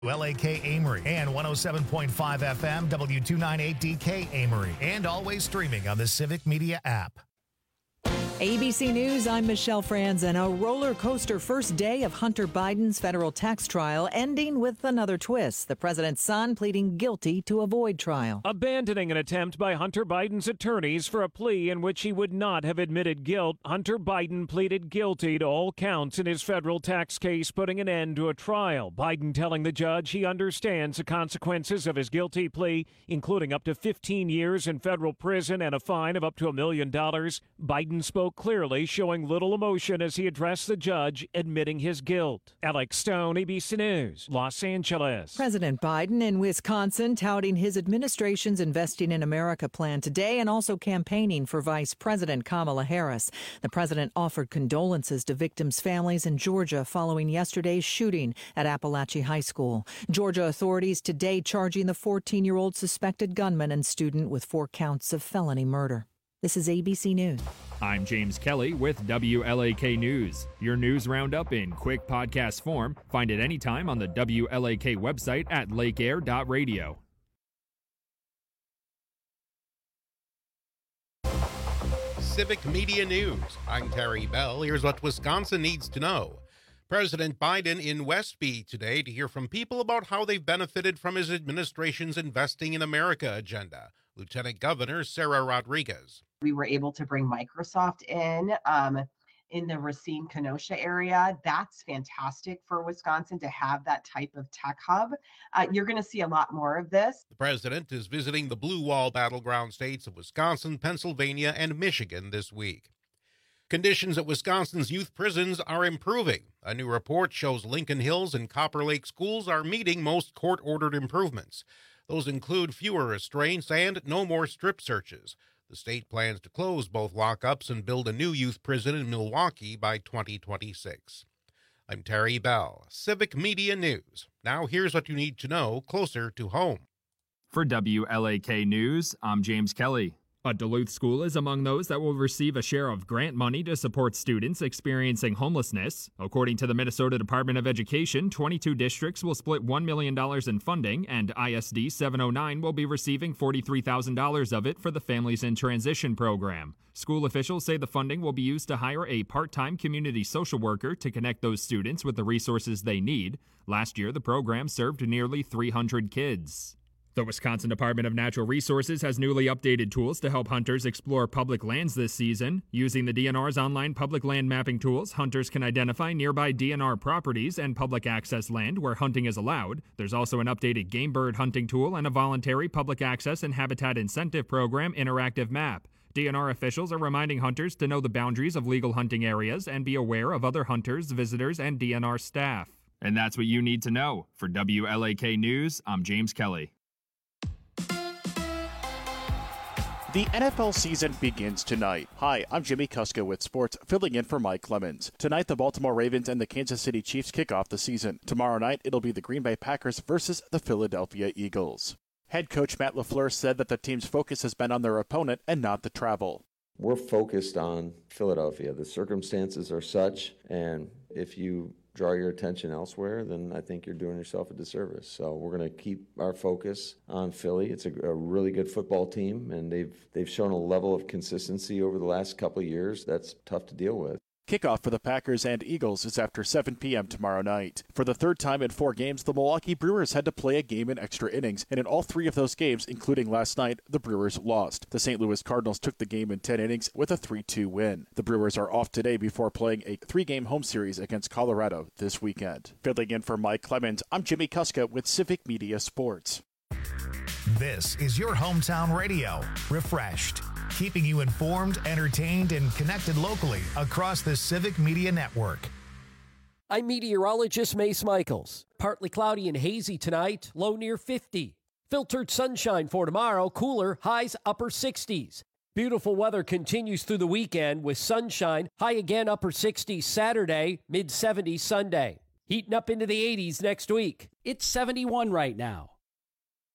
LAK Amory and 107.5 FM W298DK Amory, and always streaming on the Civic Media app. ABC News, I'm Michelle Franzen. A roller coaster first day of Hunter Biden's federal tax trial, ending with another twist. The president's son pleading guilty to avoid trial. Abandoning an attempt by Hunter Biden's attorneys for a plea in which he would not have admitted guilt, Hunter Biden pleaded guilty to all counts in his federal tax case, putting an end to a trial. Biden telling the judge he understands the consequences of his guilty plea, including up to 15 years in federal prison and a fine of up to $1 million. Biden spoke clearly, showing little emotion as he addressed the judge, admitting his guilt. Alex Stone, ABC News, Los Angeles. President Biden in Wisconsin touting his administration's Investing in America plan today and also campaigning for Vice President Kamala Harris. The president offered condolences to victims' families in Georgia following yesterday's shooting at Appalachia High School. Georgia authorities today charging the 14-year-old suspected gunman and student with 4 counts of felony murder. This is ABC News. I'm James Kelly with WLAK News. Your news roundup in quick podcast form. Find it anytime on the WLAK website at lakeair.radio. Civic Media News. I'm Terry Bell. Here's what Wisconsin needs to know. President Biden in Westby today to hear from people about how they've benefited from his administration's Investing in America agenda. Lieutenant Governor Sarah Rodriguez. We were able to bring Microsoft in the Racine-Kenosha area. That's fantastic for Wisconsin to have that type of tech hub. You're going to see a lot more of this. The president is visiting the Blue Wall battleground states of Wisconsin, Pennsylvania, and Michigan this week. Conditions at Wisconsin's youth prisons are improving. A new report shows Lincoln Hills and Copper Lake schools are meeting most court-ordered improvements. Those include fewer restraints and no more strip searches. The state plans to close both lockups and build a new youth prison in Milwaukee by 2026. I'm Terry Bell, Civic Media News. Now here's what you need to know closer to home. For WLAK News, I'm James Kelly. A Duluth school is among those that will receive a share of grant money to support students experiencing homelessness. According to the Minnesota Department of Education, 22 districts will split $1 million in funding, and ISD 709 will be receiving $43,000 of it for the Families in Transition program. School officials say the funding will be used to hire a part-time community social worker to connect those students with the resources they need. Last year, the program served nearly 300 kids. The Wisconsin Department of Natural Resources has newly updated tools to help hunters explore public lands this season. Using the DNR's online public land mapping tools, hunters can identify nearby DNR properties and public access land where hunting is allowed. There's also an updated game bird hunting tool and a voluntary public access and habitat incentive program interactive map. DNR officials are reminding hunters to know the boundaries of legal hunting areas and be aware of other hunters, visitors, and DNR staff. And that's what you need to know. For WLAK News, I'm James Kelly. The NFL season begins tonight. Hi, I'm Jimmy Kuska with sports, filling in for Mike Clemens. Tonight, the Baltimore Ravens and the Kansas City Chiefs kick off the season. Tomorrow night, it'll be the Green Bay Packers versus the Philadelphia Eagles. Head coach Matt LaFleur said that the team's focus has been on their opponent and not the travel. We're focused on Philadelphia. The circumstances are such, and if you draw your attention elsewhere, then I think you're doing yourself a disservice. So we're going to keep our focus on Philly. It's a really good football team, and they've shown a level of consistency over the last couple of years that's tough to deal with. Kickoff for the Packers and Eagles is after 7 p.m. tomorrow night. For the third time in 4 games, the Milwaukee Brewers had to play a game in extra innings, and in all 3 of those games, including last night, the Brewers lost. The St. Louis Cardinals took the game in 10 innings with a 3-2 win. The Brewers are off today before playing a 3-game home series against Colorado this weekend. Filling in for Mike Clemens, I'm Jimmy Kuska with Civic Media Sports. This is your hometown radio, refreshed, keeping you informed, entertained, and connected locally across the Civic Media Network. I'm meteorologist Mace Michaels. Partly cloudy and hazy tonight, low near 50. Filtered sunshine for tomorrow, cooler, highs upper 60s. Beautiful weather continues through the weekend with sunshine, high again upper 60s Saturday, mid 70s Sunday. Heating up into the 80s next week. It's 71 right now.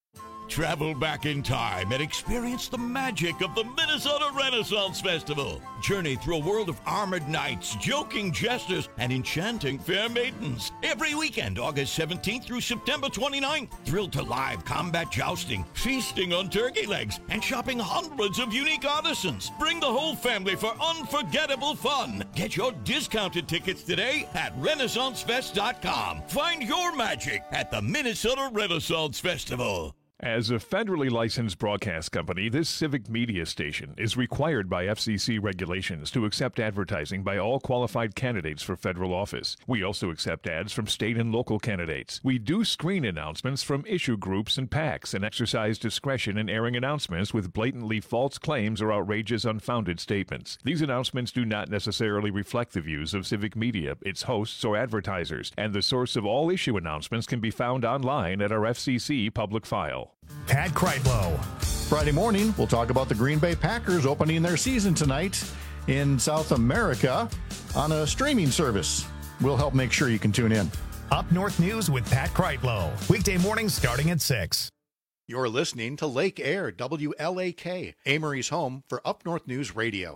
Travel back in time and experience the magic of the Minnesota Renaissance Festival. Journey through a world of armored knights, joking jesters, and enchanting fair maidens. Every weekend, August 17th through September 29th. Thrill to live combat jousting, feasting on turkey legs, and shopping hundreds of unique artisans. Bring the whole family for unforgettable fun. Get your discounted tickets today at RenaissanceFest.com. Find your magic at the Minnesota Renaissance Festival. As a federally licensed broadcast company, this civic media station is required by FCC regulations to accept advertising by all qualified candidates for federal office. We also accept ads from state and local candidates. We do screen announcements from issue groups and PACs and exercise discretion in airing announcements with blatantly false claims or outrageous, unfounded statements. These announcements do not necessarily reflect the views of civic media, its hosts, or advertisers, and the source of all issue announcements can be found online at our FCC public file. Pat Kreitlow. Friday morning, we'll talk about the Green Bay Packers opening their season tonight in South America on a streaming service. We'll help make sure you can tune in. Up North News with Pat Kreitlow. Weekday mornings starting at 6. You're listening to Lake Air, WLAK, Amory's home for Up North News Radio.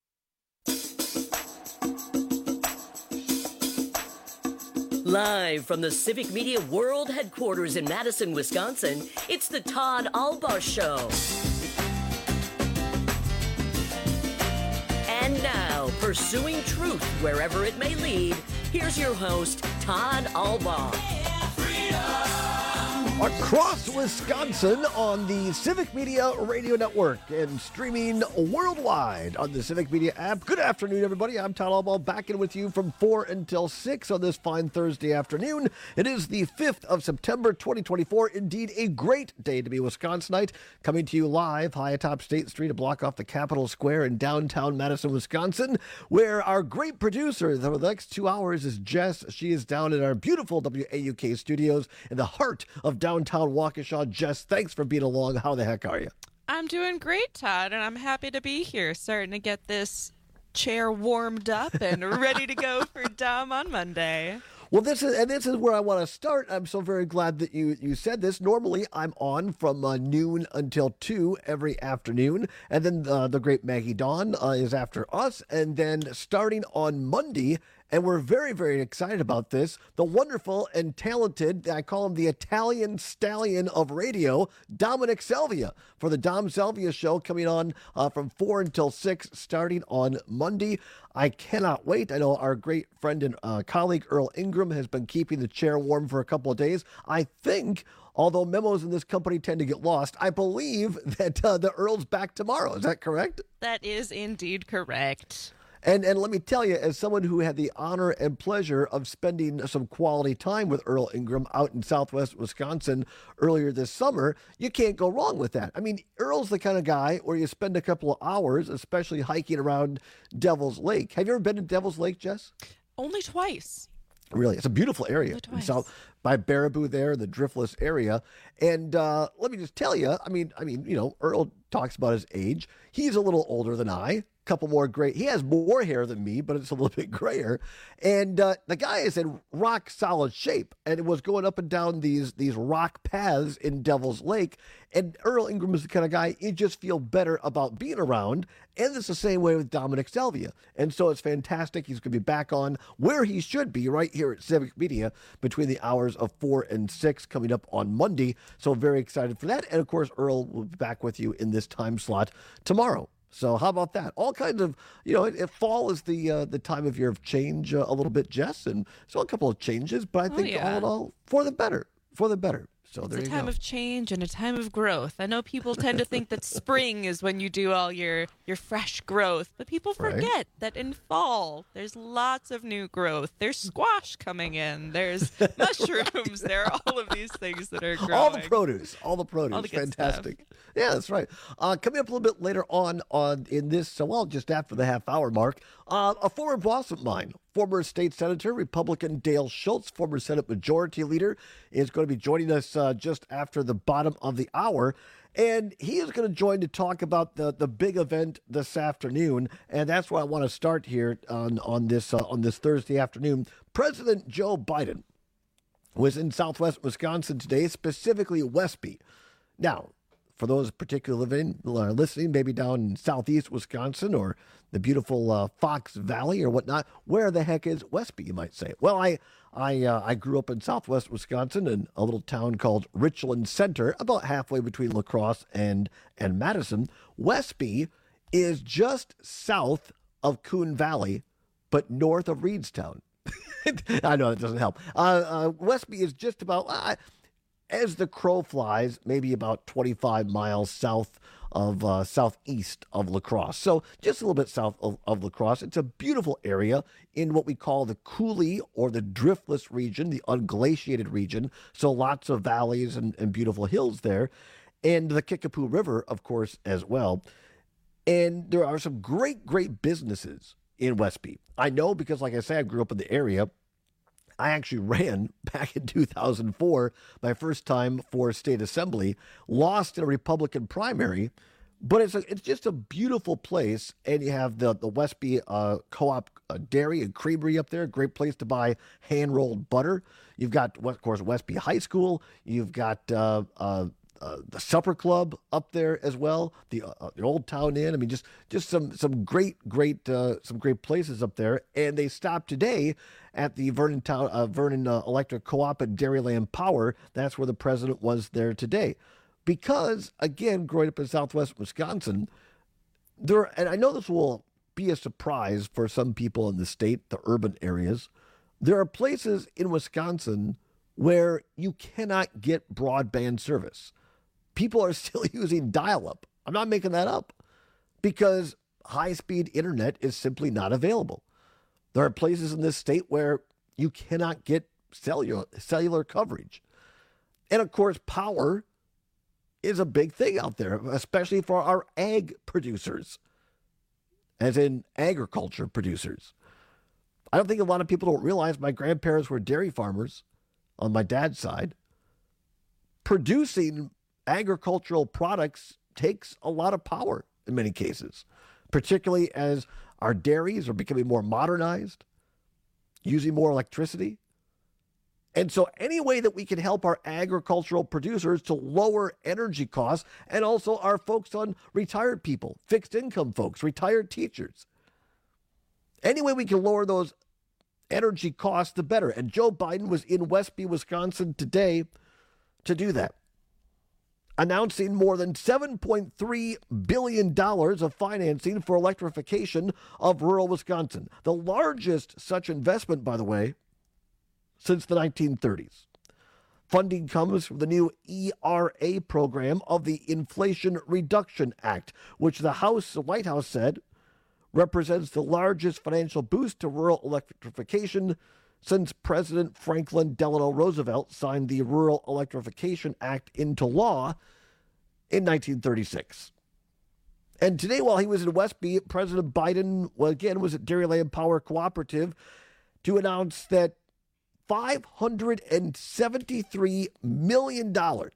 Live from the Civic Media World Headquarters in Madison, Wisconsin, it's the Todd Albaugh Show. And now, pursuing truth wherever it may lead, here's your host, Todd Albaugh. Across Wisconsin on the Civic Media Radio Network and streaming worldwide on the Civic Media app. Good afternoon, everybody. I'm Todd Albaugh, back in with you from 4 until 6 on this fine Thursday afternoon. It is the 5th of September, 2024. Indeed, a great day to be a Wisconsinite. Coming to you live high atop State Street, a block off the Capitol Square in downtown Madison, Wisconsin, where our great producer for the next 2 hours is Jess. She is down in our beautiful WAUK studios in the heart of downtown Waukesha. Jess, thanks for being along. How the heck are you? I'm doing great, Todd, and I'm happy to be here, starting to get this chair warmed up and ready to go for Dom on Monday. Well, this is where I want to start. I'm so very glad that you said this. Normally, I'm on from noon until 2 every afternoon, and then the great Maggie Dawn is after us, and then starting on Monday, and we're very, very excited about this, the wonderful and talented, I call him the Italian stallion of radio, Dominic Selvia, for the Dom Selvia Show, coming on from 4 until 6, starting on Monday. I cannot wait. I know our great friend and colleague Earl Ingram has been keeping the chair warm for a couple of days. I think, although memos in this company tend to get lost, I believe that the Earl's back tomorrow. Is that correct? That is indeed correct. And let me tell you, as someone who had the honor and pleasure of spending some quality time with Earl Ingram out in southwest Wisconsin earlier this summer, you can't go wrong with that. I mean, Earl's the kind of guy where you spend a couple of hours, especially hiking around Devil's Lake. Have you ever been to Devil's Lake, Jess? Only twice. Really, it's a beautiful area. South by Baraboo there, the Driftless area. And let me just tell you, I mean, you know, Earl talks about his age. He's a little older than I. Couple more gray. He has more hair than me, but it's a little bit grayer. And the guy is in rock solid shape, and it was going up and down these rock paths in Devil's Lake. And Earl Ingram is the kind of guy you just feel better about being around. And it's the same way with Dominic Selvia. And so it's fantastic. He's going to be back on where he should be, right here at Civic Media between the hours of 4 and 6 coming up on Monday. So very excited for that. And of course, Earl will be back with you in this time slot tomorrow. So how about that? All kinds of, you know, fall is the time of year of change a little bit, Jess, and so a couple of changes, but I think all in all, for the better. So it's a time of change and a time of growth. I know people tend to think that spring is when you do all your fresh growth, but people forget that in fall, there's lots of new growth. There's squash coming in. There's mushrooms. There are all of these things that are growing. All the produce. the Fantastic. Stuff. Yeah, that's right. Coming up a little bit later on in this, just after the half-hour mark, a former boss of mine, former state senator, Republican Dale Schultz, former Senate Majority Leader, is going to be joining us just after the bottom of the hour. And he is going to join to talk about the big event this afternoon. And that's where I want to start here on this Thursday afternoon. President Joe Biden was in southwest Wisconsin today, specifically Westby. Now, for those particularly listening, maybe down in southeast Wisconsin or the beautiful Fox Valley or whatnot, where the heck is Westby, you might say? Well, I grew up in southwest Wisconsin in a little town called Richland Center, about halfway between La Crosse and Madison. Westby is just south of Coon Valley, but north of Reedstown. I know that doesn't help. Westby is just about, as the crow flies, maybe about 25 miles south of southeast of La Crosse. So just a little bit south of La Crosse. It's a beautiful area in what we call the coulee or the driftless region, the unglaciated region. So lots of valleys and beautiful hills there. And the Kickapoo River, of course, as well. And there are some great, great businesses in Westby. I know because, like I say, I grew up in the area. I actually ran back in 2004, my first time for state assembly, lost in a Republican primary, but it's just a beautiful place. And you have the Westby Co-op Dairy and Creamery up there, great place to buy hand-rolled butter. You've got, of course, Westby High School. You've got the Supper Club up there as well, the Old Town Inn. I mean, just some great places up there. And they stopped today at the Vernon Electric Co-op and Dairyland Power. That's where the president was there today, because again, growing up in southwest Wisconsin, and I know this will be a surprise for some people in the state, the urban areas, there are places in Wisconsin where you cannot get broadband service. People are still using dial-up. I'm not making that up, because high-speed internet is simply not available. There are places in this state where you cannot get cellular coverage. And of course, power is a big thing out there, especially for our ag producers, as in agriculture producers. I don't think a lot of people don't realize my grandparents were dairy farmers on my dad's side. Producing agricultural products takes a lot of power in many cases, particularly as our dairies are becoming more modernized, using more electricity. And so any way that we can help our agricultural producers to lower energy costs, and also our folks on retired people, fixed income folks, retired teachers, any way we can lower those energy costs, the better. And Joe Biden was in Westby, Wisconsin today to do that, announcing more than $7.3 billion of financing for electrification of rural Wisconsin. The largest such investment, by the way, since the 1930s. Funding comes from the new ERA program of the Inflation Reduction Act, which the White House said represents the largest financial boost to rural electrification since President Franklin Delano Roosevelt signed the Rural Electrification Act into law in 1936. And today, while he was in Westby, President Biden, was at Dairyland Power Cooperative to announce that $573 million,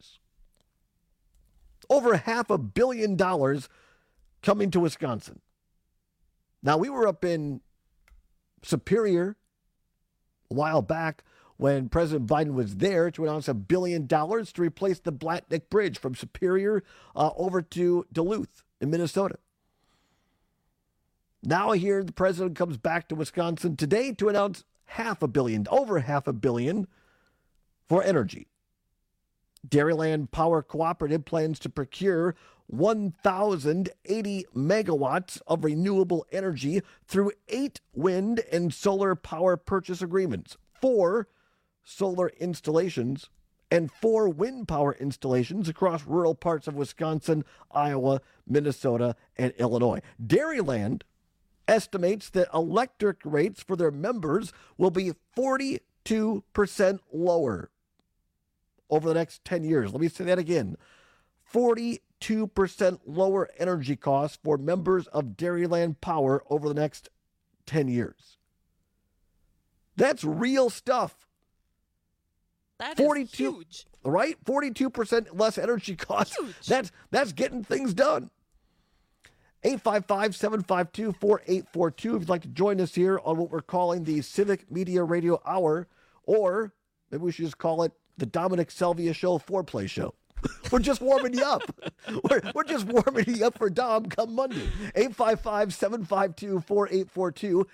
over $500 million, coming to Wisconsin. Now, we were up in Superior a while back when President Biden was there to announce $1 billion to replace the Blatnick Bridge from Superior over to Duluth in Minnesota. Now here the president comes back to Wisconsin today to announce over $500 million for energy. Dairyland Power Cooperative plans to procure 1,080 megawatts of renewable energy through 8 wind and solar power purchase agreements, 4 solar installations, and 4 wind power installations across rural parts of Wisconsin, Iowa, Minnesota, and Illinois. Dairyland estimates that electric rates for their members will be 42% lower over the next 10 years. Let me say that again. 42% lower energy costs for members of Dairyland Power over the next 10 years. That's real stuff. That is huge. Right? 42% less energy costs. Huge. That's getting things done. 855-752-4842 if you'd like to join us here on what we're calling the Civic Media Radio Hour, or maybe we should just call it the Dominic Salvia Show Foreplay Show. We're just warming you up. We're just warming you up for Dom come Monday. 855-752-4842.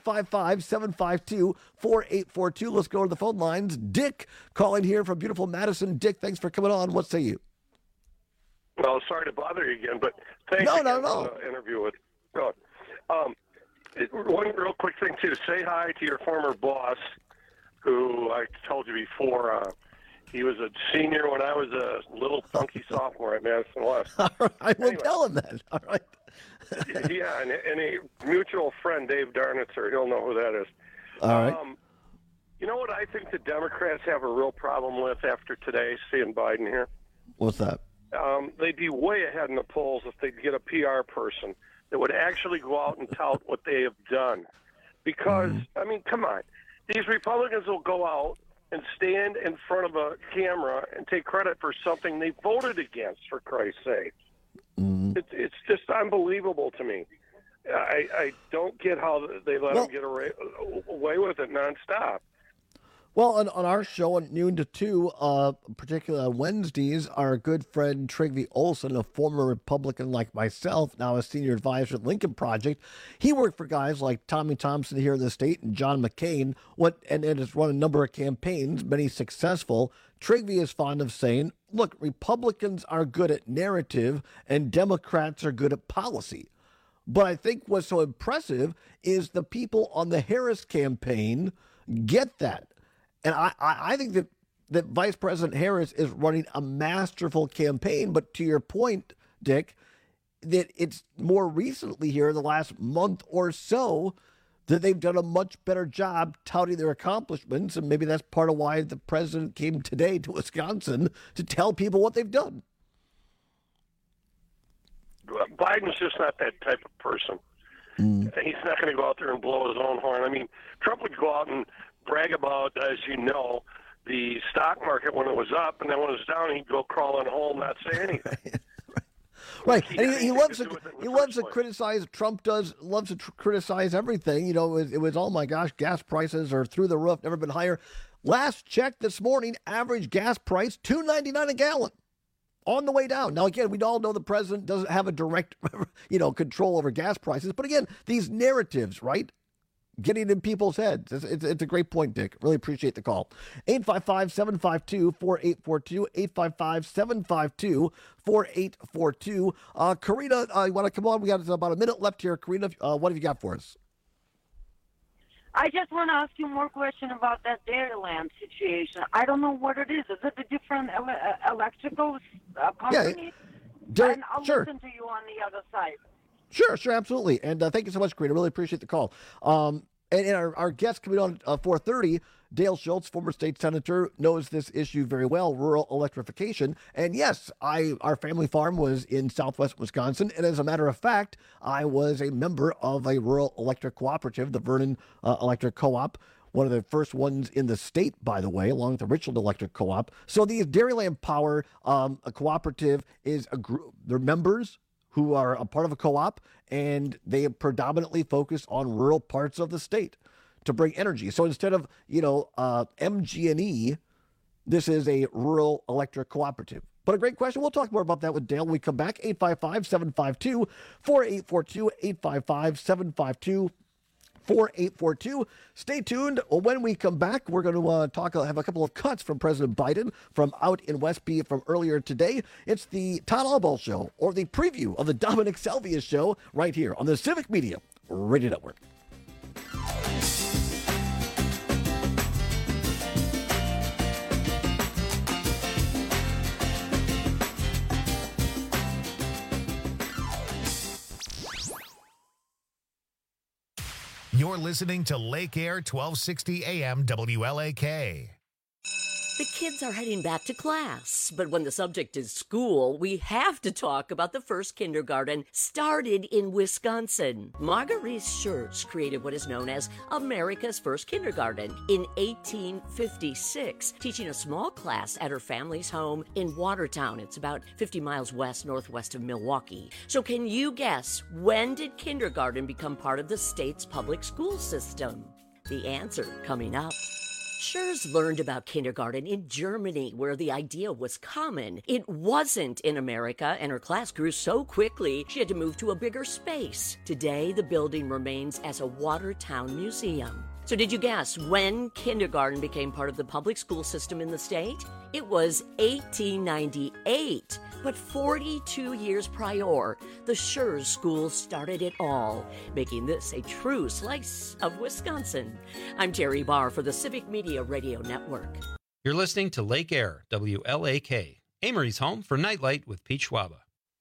855-752-4842. Let's go to the phone lines. Dick calling here from beautiful Madison. Dick, thanks for coming on. What say you? Well, sorry to bother you again, but thanks for the interview with God. One real quick thing, too. Say hi to your former boss, who I told you before, he was a senior when I was a little funky sophomore at Madison West. All right, I will tell him that. All right. Yeah, and a mutual friend, Dave Darnitzer, he'll know who that is. All right. You know what I think the Democrats have a real problem with after today, seeing Biden here? What's that? They'd be way ahead in the polls if they'd get a PR person that would actually go out and tout what they have done. Because, I mean, come on. These Republicans will go out and stand in front of a camera and take credit for something they voted against, for Christ's sake. It's just unbelievable to me. I don't get how they let them get away with it nonstop. Well, on our show at noon to 2, particularly on Wednesdays, our good friend Trygve Olsen, a former Republican like myself, now a senior advisor at Lincoln Project, he worked for guys like Tommy Thompson here in the state and John McCain, and has run a number of campaigns, many successful. Trygve is fond of saying, look, Republicans are good at narrative and Democrats are good at policy. But I think what's so impressive is the people on the Harris campaign get that. And I think that Vice President Harris is running a masterful campaign. But to your point, Dick, that it's more recently here in the last month or so that they've done a much better job touting their accomplishments. And maybe that's part of why the president came today to Wisconsin to tell people what they've done. Biden's just not that type of person. He's not going to go out there and blow his own horn. I mean, Trump would go out and brag about, as you know, the stock market when it was up, and then when it was down, he'd go crawling home, not say anything. Right, and he loves to criticize. Trump loves to criticize everything. You know, it was oh my gosh, gas prices are through the roof, never been higher. Last check this morning, average gas price $2.99 a gallon. On the way down. Now, again, we all know the president doesn't have a direct, control over gas prices. But again, these narratives, right? Getting in people's heads. It's a great point, Dick. Really appreciate the call. 855-752-4842. 855-752-4842. Karina, you want to come on? We got about a minute left here. Karina, what have you got for us? I just want to ask you more question about that Dairyland situation. I don't know what it is. Is it a different electrical company? Yeah, and I'll listen to you on the other side. Sure, absolutely. And thank you so much, Karina. Really appreciate the call. And our guest coming on 4:30, Dale Schultz, former state senator, knows this issue very well, rural electrification. And yes, our family farm was in southwest Wisconsin. And as a matter of fact, I was a member of a rural electric cooperative, the Vernon Electric Co-op, one of the first ones in the state, by the way, along with the Richland Electric Co-op. So the Dairyland Power a cooperative is a group, they're members who are a part of a co-op, and they predominantly focus on rural parts of the state to bring energy. So instead of, MG&E, this is a rural electric cooperative. But a great question. We'll talk more about that with Dale when we come back. 855-752-4842, 855-752-4842. Stay tuned. When we come back, we're going to have a couple of cuts from President Biden from out in Westby from earlier today. It's the Todd Albaugh Show, or the preview of the Dominic Salvia Show, right here on the Civic Media Radio Network. You're listening to Lake Air 1260 AM WLAK. The kids are heading back to class, but when the subject is school, we have to talk about the first kindergarten started in Wisconsin. Marguerite Schertz created what is known as America's first kindergarten in 1856, teaching a small class at her family's home in Watertown. It's about 50 miles northwest of Milwaukee. So can you guess, when did kindergarten become part of the state's public school system? The answer coming up. Schurz learned about kindergarten in Germany, where the idea was common. It wasn't in America, and her class grew so quickly she had to move to a bigger space. Today, the building remains as a Watertown museum. So did you guess when kindergarten became part of the public school system in the state? It was 1898. But 42 years prior, the Schurz School started it all, making this a true slice of Wisconsin. I'm Terry Barr for the Civic Media Radio Network. You're listening to Lake Air, WLAK, Amory's home for Nightlight with Pete Schwaba.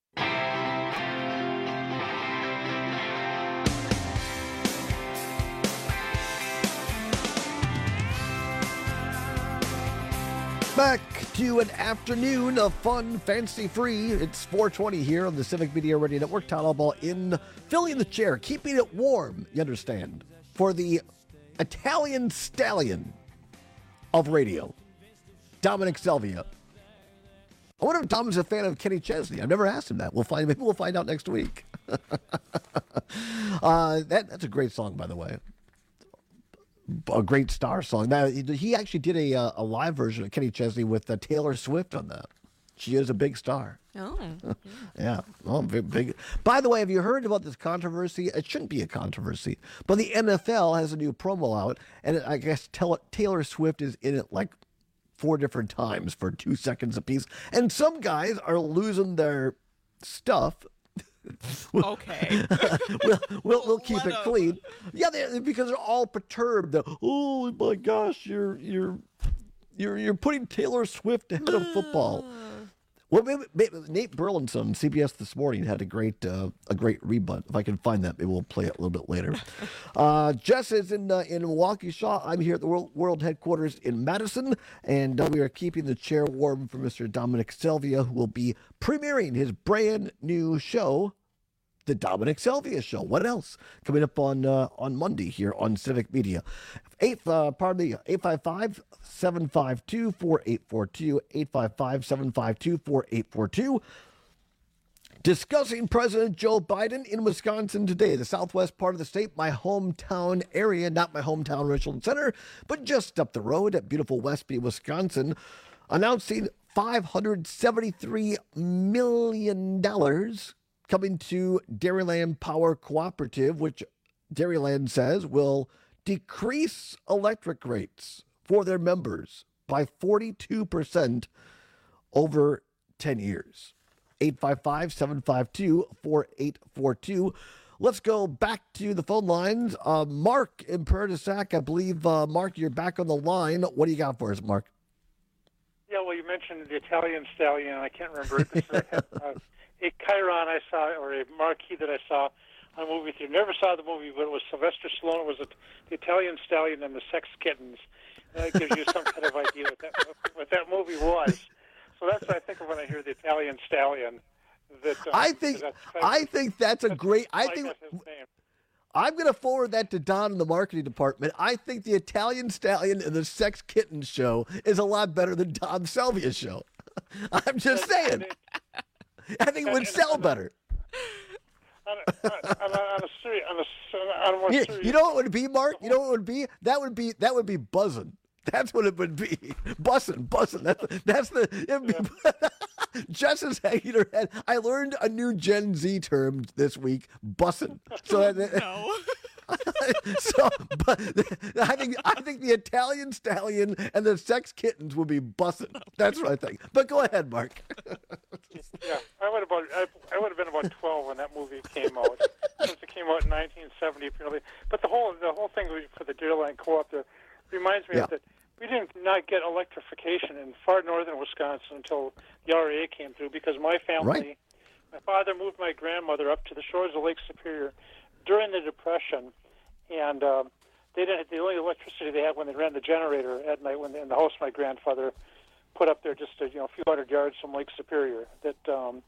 Back to an afternoon of fun, fancy-free. It's 4:20 here on the Civic Media Radio Network. Todd Albaugh filling the chair, keeping it warm, you understand, for the Italian stallion of radio, Dominic Selvia. I wonder if Dom is a fan of Kenny Chesney. I've never asked him that. Maybe we'll find out next week. That's a great song, by the way. A great Star song. Now, he actually did a live version of Kenny Chesney with Taylor Swift on that. She is a big star. Oh. Yeah. Oh, big. By the way, have you heard about this controversy? It shouldn't be a controversy, but the NFL has a new promo out, and I guess Taylor Swift is in it like 4 different times for 2 seconds apiece, and some guys are losing their stuff. Okay. we'll keep it clean. Yeah, because they're all perturbed. Oh my gosh, you're putting Taylor Swift ahead of football. Well, Nate Burleson, CBS This Morning, had a great rebut. If I can find that, maybe we'll play it a little bit later. Jess is in Waukesha. I'm here at the World Headquarters in Madison, and we are keeping the chair warm for Mr. Dominic Selvia, who will be premiering his brand new show, The Dominic Selvia Show. What else? Coming up on Monday here on Civic Media. 855-752-4842, 855-752-4842. Discussing President Joe Biden in Wisconsin today, the southwest part of the state, my hometown area, not my hometown Richland Center, but just up the road at beautiful Westby, Wisconsin, announcing $573 million coming to Dairyland Power Cooperative, which Dairyland says will decrease electric rates for their members by 42% over 10 years. 855-752-4842. Let's go back to the phone lines. Mark in Perdisac, I believe, Mark, you're back on the line. What do you got for us, Mark? Yeah, well, you mentioned the Italian stallion. I can't remember it. This is a Chiron I saw, or a marquee that I saw on a movie theater. Never saw the movie, but it was Sylvester Stallone. It was the Italian Stallion and the Sex Kittens. That gives you some kind of idea what that movie was. So that's what I think of when I hear the Italian Stallion. I think that's a great. I'm going to forward that to Don in the marketing department. I think the Italian Stallion and the Sex Kittens show is a lot better than Dom Selvia's show. I'm just saying. I think it would sell better. On a more serious. You know what it would be, Mark? You know what it would be? That would be buzzing. That's what it would be. Buzzing. That's the. Jess is hanging her head. I learned a new Gen Z term this week. Buzzing. So no. But I think the Italian Stallion and the Sex Kittens will be buzzing. That's what I think. But go ahead, Mark. Yeah, I would have been about 12 when that movie came out. Since it came out in 1970, apparently. But the whole thing for the Dairyland Co-op reminds me of that. We did not get electrification in far northern Wisconsin until the REA came through, because my family, my father moved my grandmother up to the shores of Lake Superior during the Depression, and the only electricity they had when they ran the generator at night in the house my grandfather put up there, just a few hundred yards from Lake Superior. The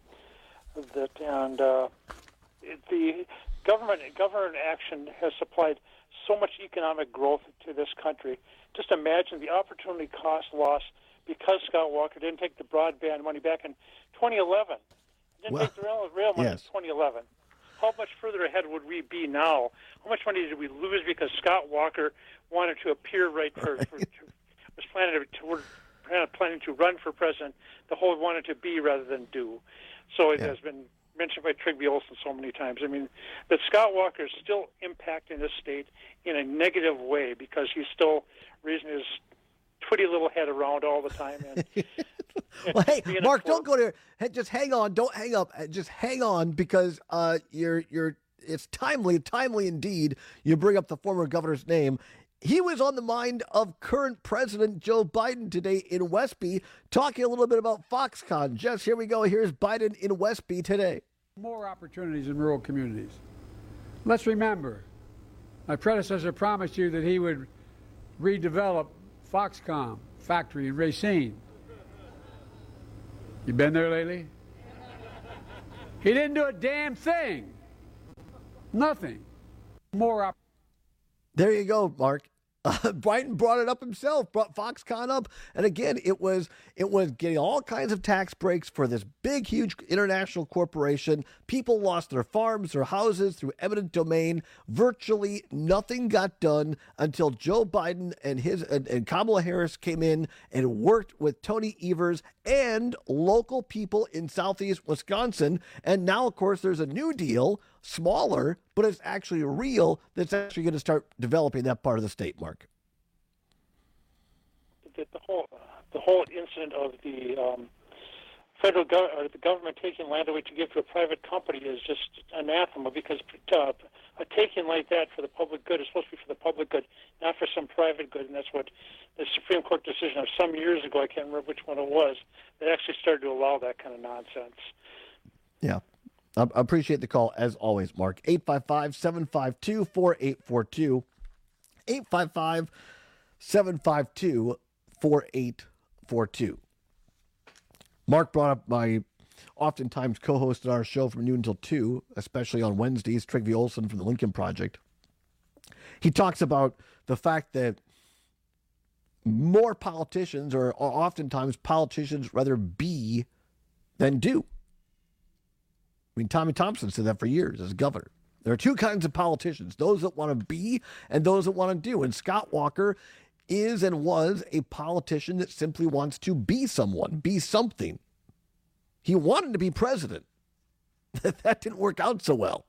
government action has supplied so much economic growth to this country. Just imagine the opportunity cost loss because Scott Walker didn't take the broadband money back in 2011. Didn't take the rail money in 2011. How much further ahead would we be now? How much money did we lose because Scott Walker wanted to appear right for was planning to run for president, the whole wanted to be rather than do. So it has been mentioned by Trygve Olsen so many times. I mean, that Scott Walker is still impacting this state in a negative way because he's still raising his twitty little head around all the time. And, well, hey, Mark, don't go there. Hey, just hang on. Don't hang up. Just hang on because it's timely indeed. You bring up the former governor's name. He was on the mind of current President Joe Biden today in Westby, talking a little bit about Foxconn. Jess, here we go. Here's Biden in Westby today. More opportunities in rural communities. Let's remember, my predecessor promised you that he would redevelop Foxconn factory in Racine. You been there lately? He didn't do a damn thing. Nothing. More opportunities. There you go, Mark. Biden brought it up himself, brought Foxconn up. And again, it was getting all kinds of tax breaks for this big, huge international corporation. People lost their farms, their houses through eminent domain. Virtually nothing got done until Joe Biden and Kamala Harris came in and worked with Tony Evers and local people in southeast Wisconsin. And now, of course, there's a new deal, smaller, but it's actually real, that's actually going to start developing that part of the state, Mark. The whole incident of the the government taking land away to give to a private company is just anathema, because a taking like that for the public good is supposed to be for the public good, not for some private good. And that's what the Supreme Court decision of some years ago, I can't remember which one it was, that actually started to allow that kind of nonsense. Yeah. I appreciate the call, as always, Mark. 855-752-4842. 855-752-4842. Mark brought up my oftentimes co-host on our show from noon until 2, especially on Wednesdays, Trygve Olsen from the Lincoln Project. He talks about the fact that more politicians, or oftentimes politicians, rather be than do. I mean, Tommy Thompson said that for years as governor. There are two kinds of politicians, those that want to be and those that want to do. And Scott Walker is and was a politician that simply wants to be someone, be something. He wanted to be president. That didn't work out so well.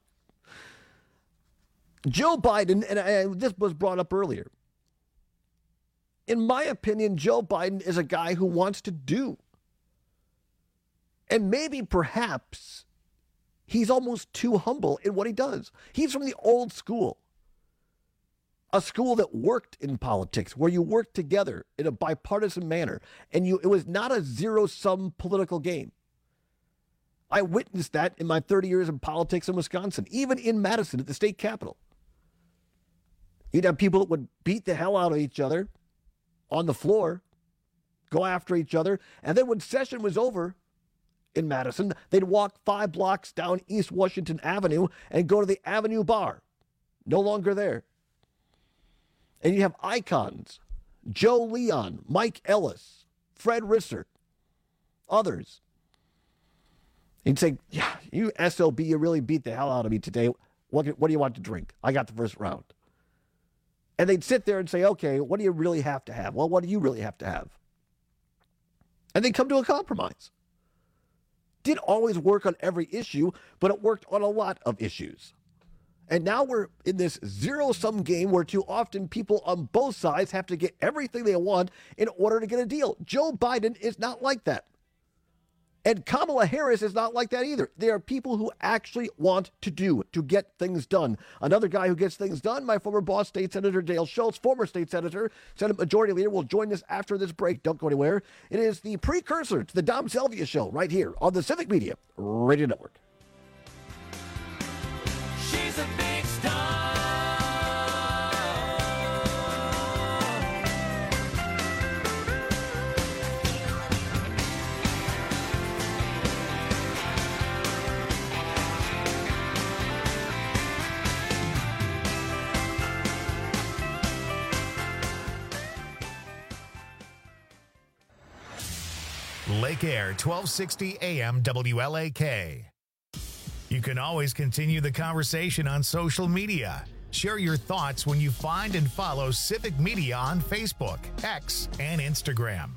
Joe Biden, and this was brought up earlier. In my opinion, Joe Biden is a guy who wants to do. And maybe, perhaps, he's almost too humble in what he does. He's from the old school. A school that worked in politics, where you worked together in a bipartisan manner, and it was not a zero-sum political game. I witnessed that in my 30 years in politics in Wisconsin, even in Madison at the state capitol. You'd have people that would beat the hell out of each other on the floor, go after each other, and then when session was over in Madison, they'd walk 5 blocks down East Washington Avenue and go to the Avenue Bar. No longer there. And you have icons, Joe Leon, Mike Ellis, Fred Risser, others. He'd say, yeah, you SOB, you really beat the hell out of me today. What do you want to drink? I got the first round. And they'd sit there and say, okay, what do you really have to have? Well, what do you really have to have? And they'd come to a compromise. Didn't always work on every issue, but it worked on a lot of issues. And now we're in this zero-sum game where too often people on both sides have to get everything they want in order to get a deal. Joe Biden is not like that. And Kamala Harris is not like that either. They are people who actually want to get things done. Another guy who gets things done, my former boss, State Senator Dale Schultz, former state senator, Senate Majority Leader, will join us after this break. Don't go anywhere. It is the precursor to the Dom Selvia Show right here on the Civic Media Radio Network. She's a big star. Lake Air 1260 AM WLAK. You can always continue the conversation on social media. Share your thoughts when you find and follow Civic Media on Facebook, X, and Instagram.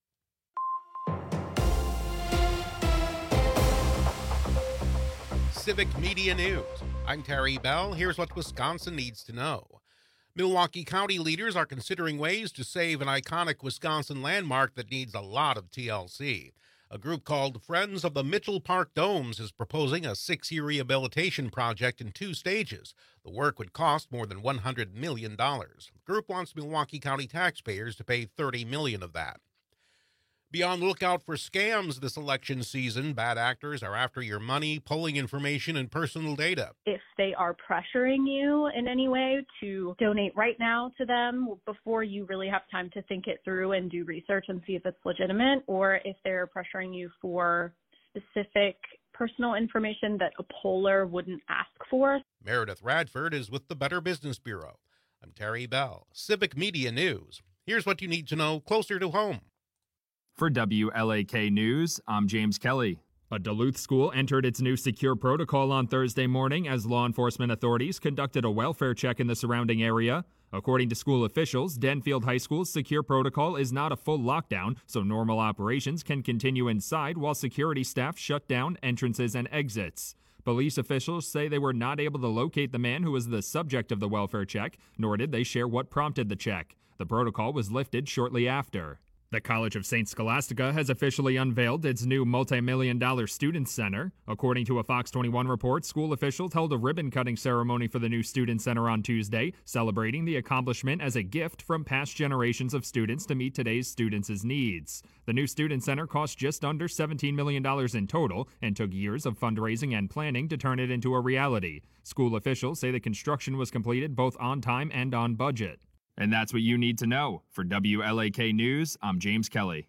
Civic Media News. I'm Terry Bell. Here's what Wisconsin needs to know. Milwaukee County leaders are considering ways to save an iconic Wisconsin landmark that needs a lot of TLC. A group called Friends of the Mitchell Park Domes is proposing a 6-year rehabilitation project in 2 stages. The work would cost more than $100 million. The group wants Milwaukee County taxpayers to pay $30 million of that. Be on the lookout for scams this election season. Bad actors are after your money, pulling information, and personal data. If they are pressuring you in any way to donate right now to them before you really have time to think it through and do research and see if it's legitimate, or if they're pressuring you for specific personal information that a poller wouldn't ask for. Meredith Radford is with the Better Business Bureau. I'm Terry Bell, Civic Media News. Here's what you need to know closer to home. For WLAK News, I'm James Kelly. A Duluth school entered its new secure protocol on Thursday morning as law enforcement authorities conducted a welfare check in the surrounding area. According to school officials, Denfield High School's secure protocol is not a full lockdown, so normal operations can continue inside while security staff shut down entrances and exits. Police officials say they were not able to locate the man who was the subject of the welfare check, nor did they share what prompted the check. The protocol was lifted shortly after. The College of St. Scholastica has officially unveiled its new multi-million-dollar student center. According to a Fox 21 report, school officials held a ribbon-cutting ceremony for the new student center on Tuesday, celebrating the accomplishment as a gift from past generations of students to meet today's students' needs. The new student center cost just under $17 million in total and took years of fundraising and planning to turn it into a reality. School officials say the construction was completed both on time and on budget. And that's what you need to know. For WLAK News, I'm James Kelly.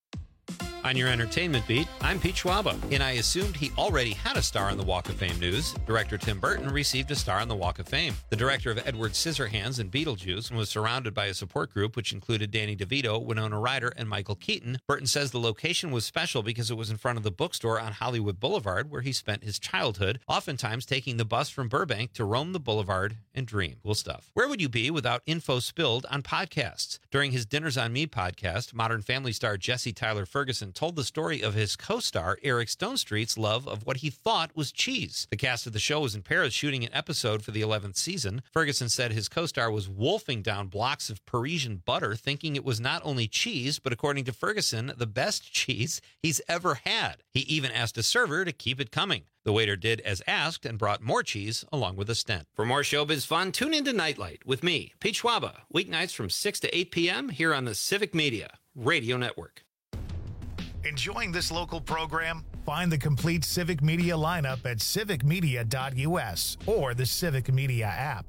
On your entertainment beat, I'm Pete Schwaba, and I assumed he already had a star on the Walk of Fame news. Director Tim Burton received a star on the Walk of Fame. The director of Edward Scissorhands and Beetlejuice was surrounded by a support group which included Danny DeVito, Winona Ryder, and Michael Keaton. Burton says the location was special because it was in front of the bookstore on Hollywood Boulevard where he spent his childhood, oftentimes taking the bus from Burbank to roam the boulevard and dream. Cool stuff. Where would you be without info spilled on podcasts? During his Dinners on Me podcast, Modern Family star Jesse Tyler Ferguson told the story of his co-star Eric Stonestreet's love of what he thought was cheese. The cast of the show was in Paris shooting an episode for the 11th season. Ferguson said his co-star was wolfing down blocks of Parisian butter, thinking it was not only cheese, but according to Ferguson, the best cheese he's ever had. He even asked a server to keep it coming. The waiter did as asked and brought more cheese along with a stent. For more showbiz fun, tune into Nightlight with me, Pete Schwaba, weeknights from 6 to 8 p.m. here on the Civic Media Radio Network. Enjoying this local program? Find the complete Civic Media lineup at civicmedia.us or the Civic Media app.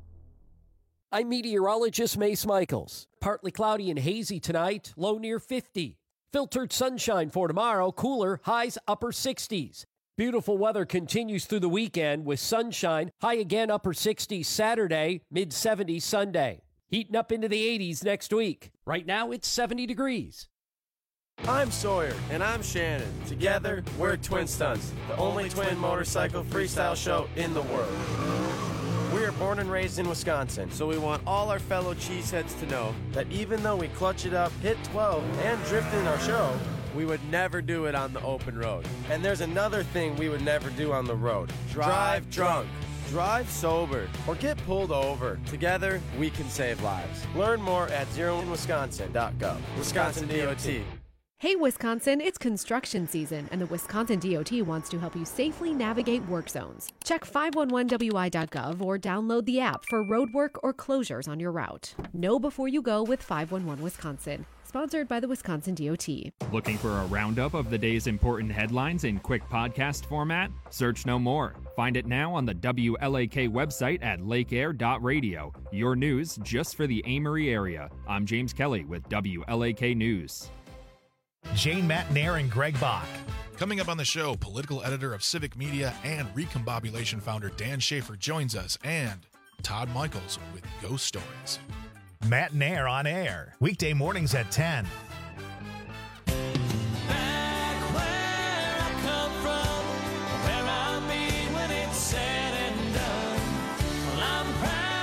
I'm meteorologist Mace Michaels. Partly cloudy and hazy tonight, low near 50. Filtered sunshine for tomorrow, cooler, highs upper 60s. Beautiful weather continues through the weekend with sunshine, high again upper 60s Saturday, mid 70s Sunday. Heating up into the 80s next week. Right now it's 70 degrees. I'm Sawyer. And I'm Shannon. Together, we're Twin Stunts, the only twin motorcycle freestyle show in the world. We are born and raised in Wisconsin, so we want all our fellow cheeseheads to know that even though we clutch it up, hit 12, and drift in our show, we would never do it on the open road. And there's another thing we would never do on the road. Drive drunk. Drive sober or get pulled over. Together, we can save lives. Learn more at zeroinwisconsin.gov. Wisconsin DOT. Hey Wisconsin, it's construction season, and the Wisconsin DOT wants to help you safely navigate work zones. Check 511wi.gov or download the app for roadwork or closures on your route. Know before you go with 511 Wisconsin. Sponsored by the Wisconsin DOT. Looking for a roundup of the day's important headlines in quick podcast format? Search no more. Find it now on the WLAK website at lakeair.radio. Your news just for the Amory area. I'm James Kelly with WLAK News. Jane Matnair and Greg Bach. Coming up on the show, political editor of Civic Media and Recombobulation founder Dan Schaefer joins us, and Todd Michaels with Ghost Stories. Matnair on air, weekday mornings at 10. Where I'll be when it's said and done. Well, I'm proud.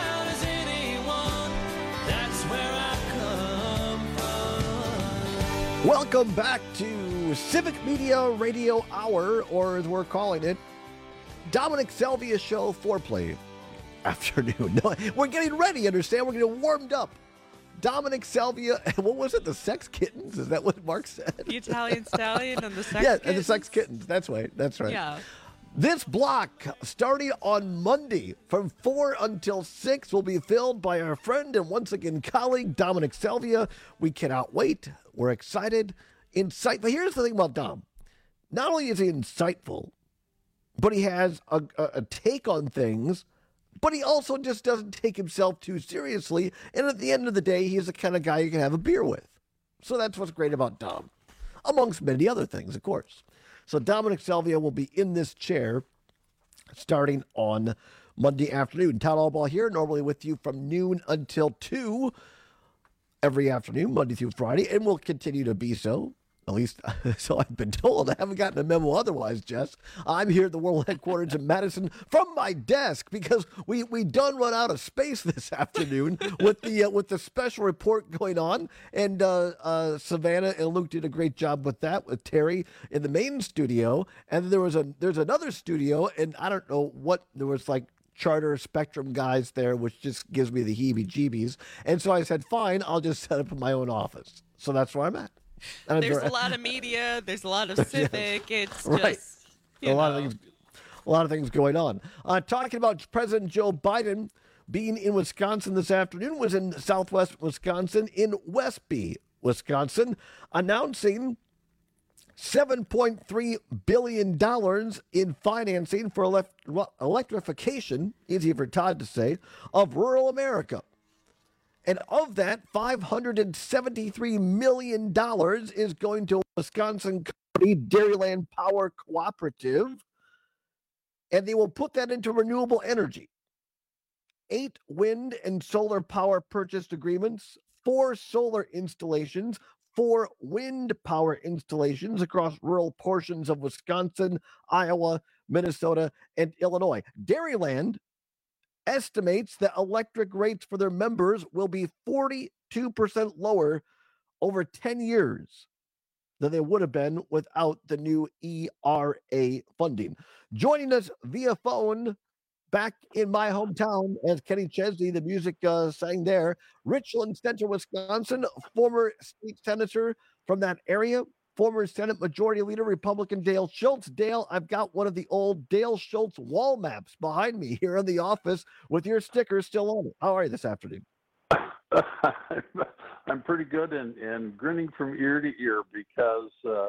Welcome back to Civic Media Radio Hour, or as we're calling it, Dominic Salvia Show Foreplay Afternoon. No, we're getting ready, understand? We're getting warmed up. Dominic Salvia, what was it? The Sex Kittens? Is that what Mark said? The Italian Stallion and the Sex Yeah, Kittens. and the Sex Kittens. That's right. That's right. Yeah. This block, starting on Monday from 4 until 6, will be filled by our friend and once again colleague, Dominic Salvia. We cannot wait. We're excited. But here's the thing about Dom. Not only is he insightful, but he has a take on things, but he also just doesn't take himself too seriously. And at the end of the day, he's the kind of guy you can have a beer with. So that's what's great about Dom, amongst many other things, of course. So Dominic Salvia will be in this chair starting on Monday afternoon. Todd Allball here, normally with you from noon until 2 every afternoon, Monday through Friday, and will continue to be so. At least, so I've been told. I haven't gotten a memo otherwise, Jess. I'm here at the World Headquarters in Madison from my desk because we done run out of space this afternoon with the special report going on. And Savannah and Luke did a great job with that, with Terry in the main studio. And there's another studio, and I don't know what, there was like Charter Spectrum guys there, which just gives me the heebie-jeebies. And so I said, fine, I'll just set up in my own office. So that's where I'm at. There's a lot of media. There's a lot of civic. Yes. It's right. just a lot of things going on. Talking about President Joe Biden being in Wisconsin this afternoon, was in Southwest Wisconsin, in Westby, Wisconsin, announcing $7.3 billion in financing for electrification, easy for Todd to say, of rural America. And of that, $573 million is going to Wisconsin company Dairyland Power Cooperative, and they will put that into renewable energy. 8 wind and solar power purchase agreements, 4 solar installations, 4 wind power installations across rural portions of Wisconsin, Iowa, Minnesota, and Illinois. Dairyland estimates that electric rates for their members will be 42% lower over 10 years than they would have been without the new ERA funding. Joining us via phone back in my hometown, as Kenny Chesney, the music sang there, Richland Center, Wisconsin, former state senator from that area, former Senate Majority Leader, Republican Dale Schultz. Dale, I've got one of the old Dale Schultz wall maps behind me here in the office with your sticker still on it. How are you this afternoon? I'm pretty good and grinning from ear to ear because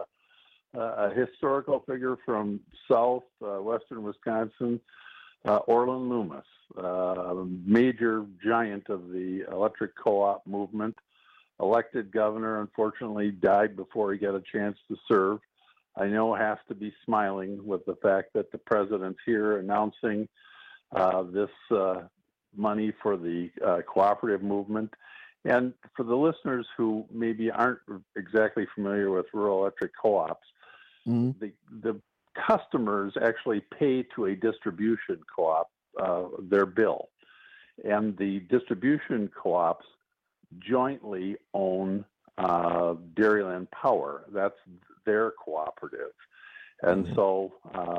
a historical figure from western Wisconsin, Orland Loomis, major giant of the electric co-op movement, elected governor, unfortunately died before he got a chance to serve. I know has to be smiling with the fact that the president's here announcing this money for the cooperative movement. And for the listeners who maybe aren't exactly familiar with rural electric co-ops, the customers actually pay to a distribution co-op their bill. And the distribution co-ops jointly own Dairyland Power. That's their cooperative. And so,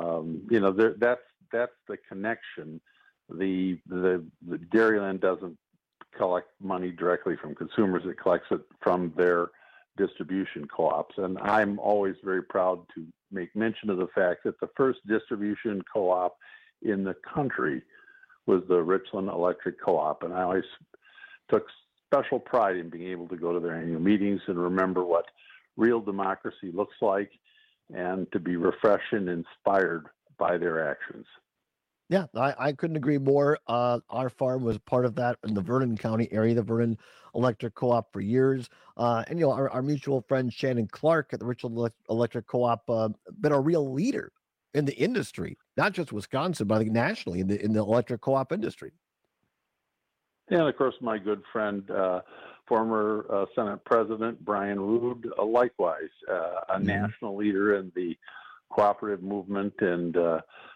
that's the connection. The Dairyland doesn't collect money directly from consumers. It collects it from their distribution co-ops. And I'm always very proud to make mention of the fact that the first distribution co-op in the country was the Richland Electric Co-op. And I always took special pride in being able to go to their annual meetings and remember what real democracy looks like and to be refreshed and inspired by their actions. Yeah, I couldn't agree more. Our farm was part of that in the Vernon County area, the Vernon Electric Co-op for years. And, our mutual friend Shannon Clark at the Richland Electric Co-op been a real leader in the industry, not just Wisconsin, but I think nationally in the electric co-op industry. And, of course, my good friend, former Senate President Brian Rood, likewise a national leader in the cooperative movement and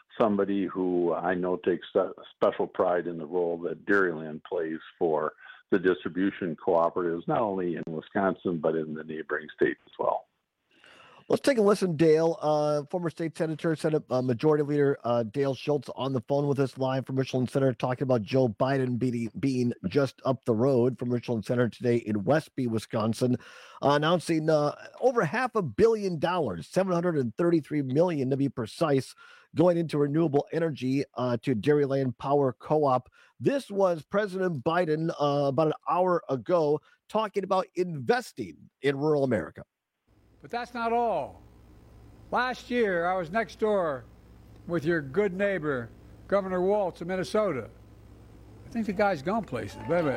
somebody who I know takes special pride in the role that Dairyland plays for the distribution cooperatives, not only in Wisconsin, but in the neighboring states as well. Let's take a listen, Dale. Former state senator, Senate Majority Leader Dale Schultz on the phone with us live from Richland Center, talking about Joe Biden being just up the road from Richland Center today in Westby, Wisconsin, announcing over $500 million, $733 million to be precise, going into renewable energy to Dairyland Power Co-op. This was President Biden about an hour ago talking about investing in rural America. But that's not all. Last year, I was next door with your good neighbor, Governor Walz of Minnesota. I think the guy's gone places, baby.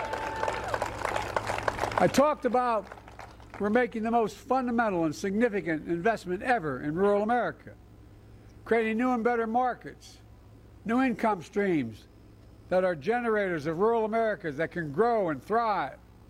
I talked about we're making the most fundamental and significant investment ever in rural America, creating new and better markets, new income streams that are generators of rural America that can grow and thrive.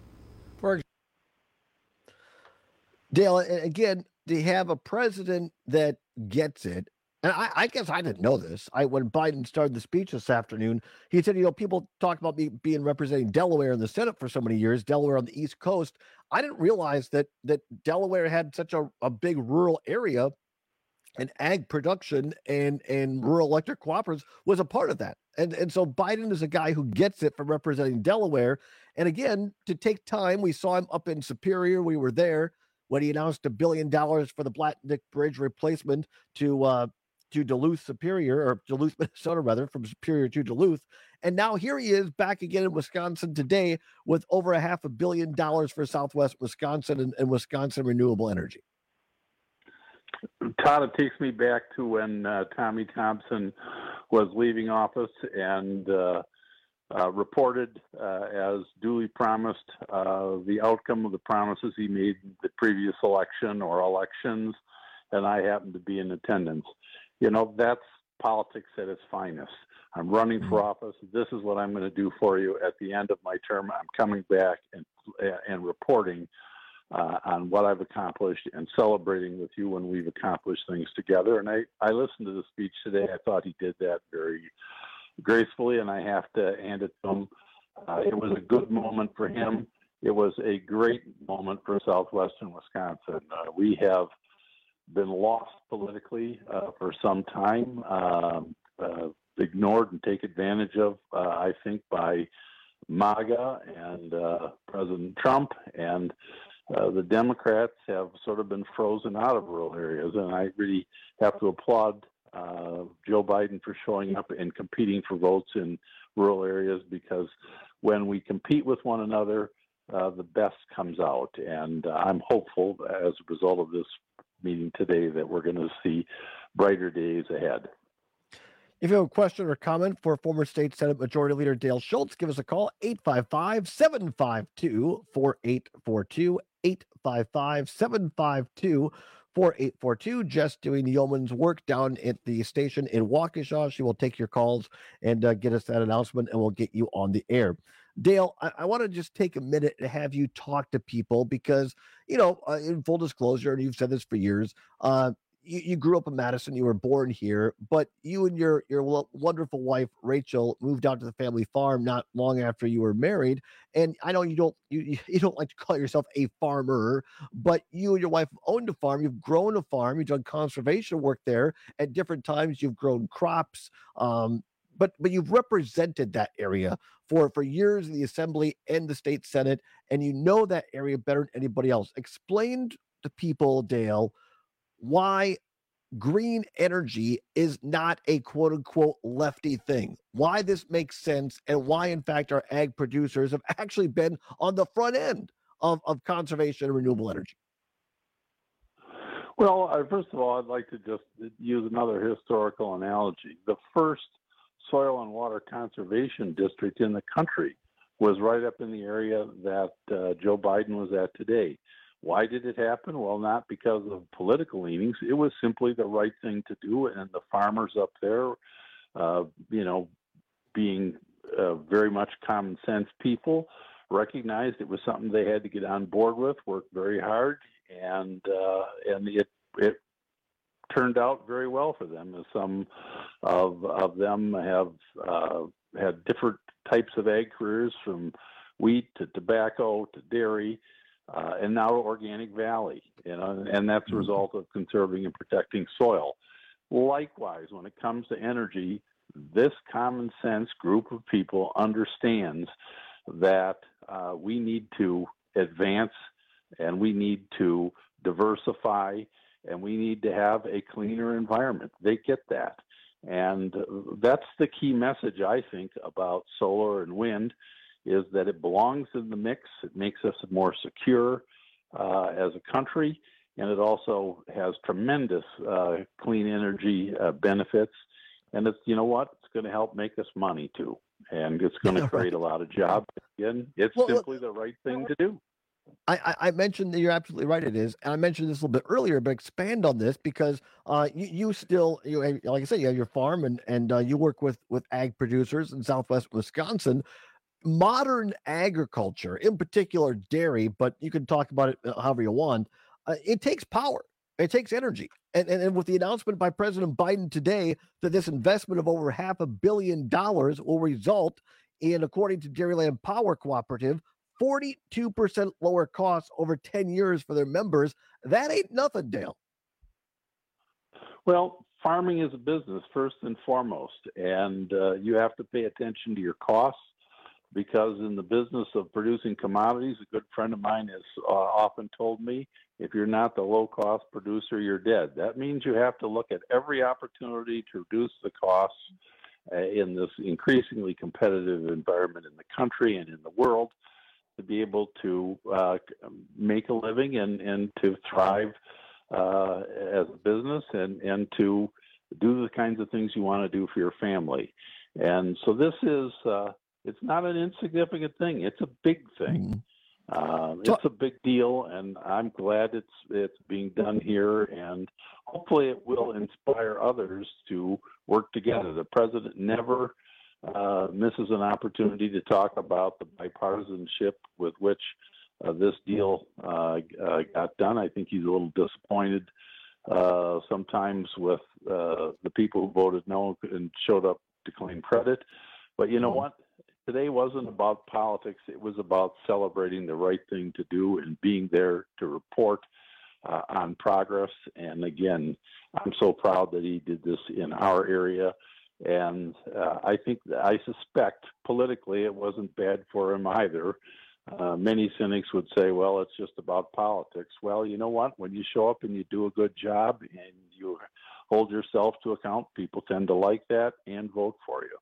Dale, again, to have a president that gets it, and I guess I didn't know this. When Biden started the speech this afternoon, he said, people talk about me being representing Delaware in the Senate for so many years, Delaware on the East Coast. I didn't realize that Delaware had such a big rural area, and ag production and rural electric cooperatives was a part of that. And so Biden is a guy who gets it from representing Delaware. And again, to take time, we saw him up in Superior. We were there when he announced $1 billion for the Blatnick Bridge replacement to Duluth, Superior, or Duluth, Minnesota, rather, from Superior to Duluth. And now here he is back again in Wisconsin today with over $500 million for Southwest Wisconsin and Wisconsin renewable energy. Todd, it takes me back to when Tommy Thompson was leaving office and reported as duly promised the outcome of the promises he made in the previous election or elections, and I happened to be in attendance. That's politics at its finest. I'm running for office. This is what I'm going to do for you at the end of my term. I'm coming back and reporting on what I've accomplished and celebrating with you when we've accomplished things together. And I listened to the speech today. I thought he did that very gracefully, and I have to hand it to him. It was a good moment for him. It was a great moment for southwestern Wisconsin. We have been lost politically for some time, ignored and taken advantage of, I think, by MAGA and President Trump, and the Democrats have sort of been frozen out of rural areas. And I really have to applaud Joe Biden for showing up and competing for votes in rural areas, because when we compete with one another, the best comes out. And I'm hopeful as a result of this meeting today that we're going to see brighter days ahead. If you have a question or comment for former State Senate Majority Leader Dale Schultz, give us a call, 855-752-4842, 855-752-4842. Just doing yeoman's work down at the station in Waukesha. She will take your calls and get us that announcement, and we'll get you on the air. Dale, I want to just take a minute to have you talk to people because, in full disclosure, and you've said this for years, you grew up in Madison, you were born here, but you and your wonderful wife, Rachel, moved out to the family farm not long after you were married. And I know you don't like to call yourself a farmer, but you and your wife owned a farm. You've grown a farm. You've done conservation work there at different times. You've grown crops. But you've represented that area for years in the Assembly and the State Senate, and you know that area better than anybody else. Explain to people, Dale, why green energy is not a quote-unquote lefty thing, why this makes sense, and why, in fact, our ag producers have actually been on the front end of conservation and renewable energy. Well, first of all, I'd like to just use another historical analogy. The first soil and water conservation district in the country was right up in the area that Joe Biden was at today. Why did it happen? Well, not because of political leanings. It was simply the right thing to do, and the farmers up there, being very much common sense people, recognized it was something they had to get on board with, worked very hard, and it turned out very well for them. Some of them have had different types of ag careers, from wheat to tobacco to dairy, and now to Organic Valley, and that's a result of conserving and protecting soil. Likewise, when it comes to energy, this common sense group of people understands that we need to advance and we need to diversify and we need to have a cleaner environment. They get that. And that's the key message, I think, about solar and wind, is that it belongs in the mix. It makes us more secure as a country, and it also has tremendous clean energy benefits. And it's, you know what? It's going to help make us money, too. And it's going to create a lot of jobs. Again, it's simply the right thing to do. I mentioned that you're absolutely right. It is, and I mentioned this a little bit earlier, but expand on this because you still, like I said, you have your farm and you work with ag producers in Southwest Wisconsin. Modern agriculture, in particular dairy, but you can talk about it however you want. It takes power. It takes energy. And with the announcement by President Biden today that this investment of over $500 million will result in, according to Dairyland Power Cooperative, 42% lower costs over 10 years for their members. That ain't nothing, Dale. Well, farming is a business first and foremost, and you have to pay attention to your costs because in the business of producing commodities, a good friend of mine has often told me, if you're not the low-cost producer, you're dead. That means you have to look at every opportunity to reduce the costs in this increasingly competitive environment in the country and in the world, to be able to make a living and to thrive as a business and to do the kinds of things you want to do for your family. And so this is, it's not an insignificant thing. It's a big thing. It's a big deal, and I'm glad it's being done here, and hopefully it will inspire others to work together. The president never misses an opportunity to talk about the bipartisanship with which this deal got done. I think he's a little disappointed sometimes with the people who voted no and showed up to claim credit. But you know what? Today wasn't about politics. It was about celebrating the right thing to do and being there to report on progress. And again, I'm so proud that he did this in our area. And I suspect politically it wasn't bad for him either. Many cynics would say, well, it's just about politics. Well, you know what? When you show up and you do a good job and you hold yourself to account, people tend to like that and vote for you.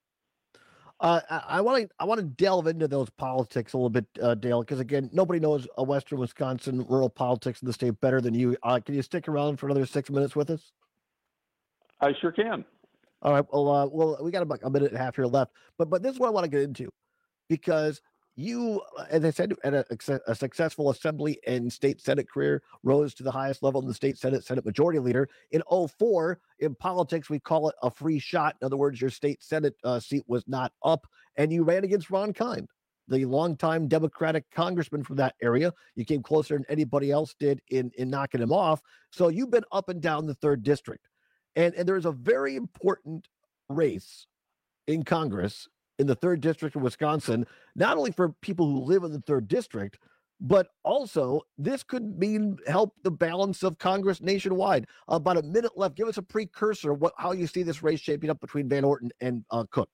I want to delve into those politics a little bit, Dale, because again, nobody knows Western Wisconsin rural politics in the state better than you. Can you stick around for another 6 minutes with us? I sure can. All right. Well, we got about a minute and a half here left, but this is what I want to get into, because you, as I said, had a successful assembly and state Senate career, rose to the highest level in the state Senate majority leader. In 2004, in politics, we call it a free shot. In other words, your state Senate seat was not up, and you ran against Ron Kind, the longtime Democratic congressman from that area. You came closer than anybody else did in knocking him off. So you've been up and down the 3rd district. And there's a very important race in Congress in the 3rd district of Wisconsin, not only for people who live in the 3rd district, but also this could mean help the balance of Congress nationwide. About a minute left. Give us a precursor how you see this race shaping up between Van Orten and Cook.